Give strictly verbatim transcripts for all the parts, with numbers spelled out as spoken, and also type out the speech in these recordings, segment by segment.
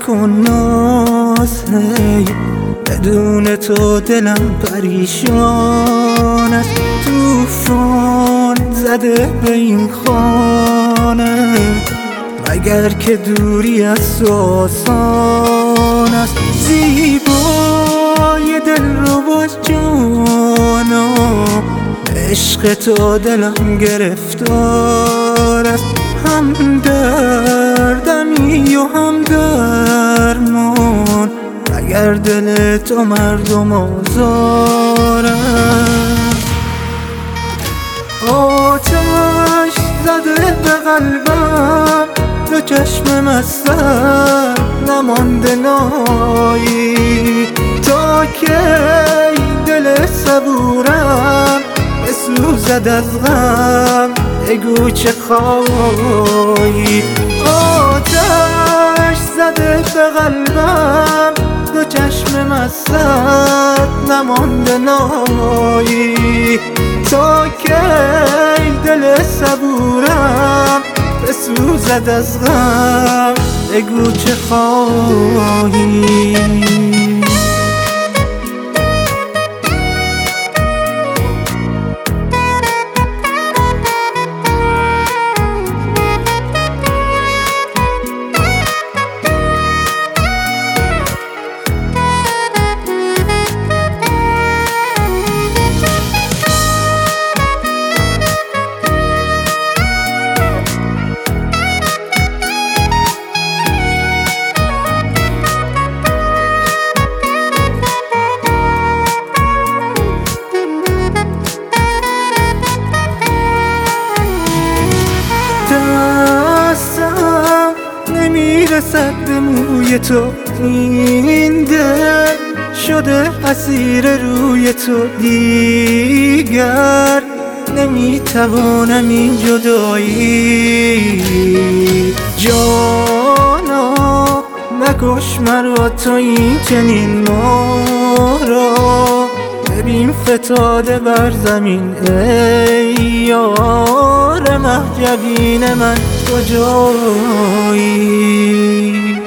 نکن ناز هی، بدون تو دلم پریشان است. توفان زده به این خانه، مگر که دوری از تو آسان است. زیبای دل رو باز جانا، عشق تو دلم گرفتار است. هم دردمی و هم درمان، اگر دل تو مردم آزار است. آتش زده به قلبم، دو چشم مستم نمانده نایی. تا کی دل صبورم بسوزد از غم، بگو چه خواهی. آتش زده به قلبم، دو چشم مستت نمانده نایی. تا کی دل صبورم بسوزد از غم، بگو چه خواهی. نمیرسد به موی تو این دل، شده اسیر روی تو دیگر. نمیتوانم این جدایی، جانا مکش مرا تو این چنین ما را. ببین فتاده بر زمین ای یار مهجبین من کجایی.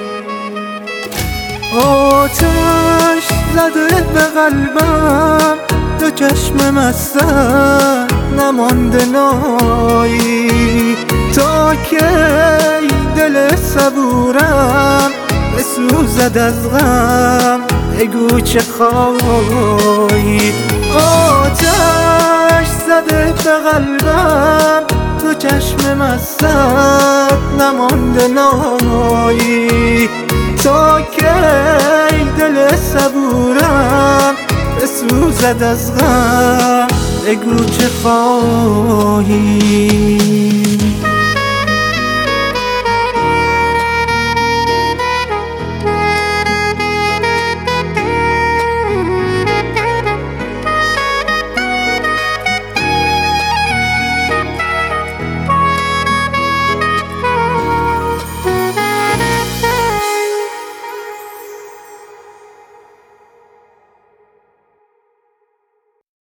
آتش زده به قلبم، دو چشم مستم نمانده نایی. تا کی دل صبورم بسوزد از غم، بگو چه خواهی. آتش زده به قلبم، دو چشم مستت نمانده نایی. تا کی دل صبورم بسوزد از غم، بگو چه خواهی.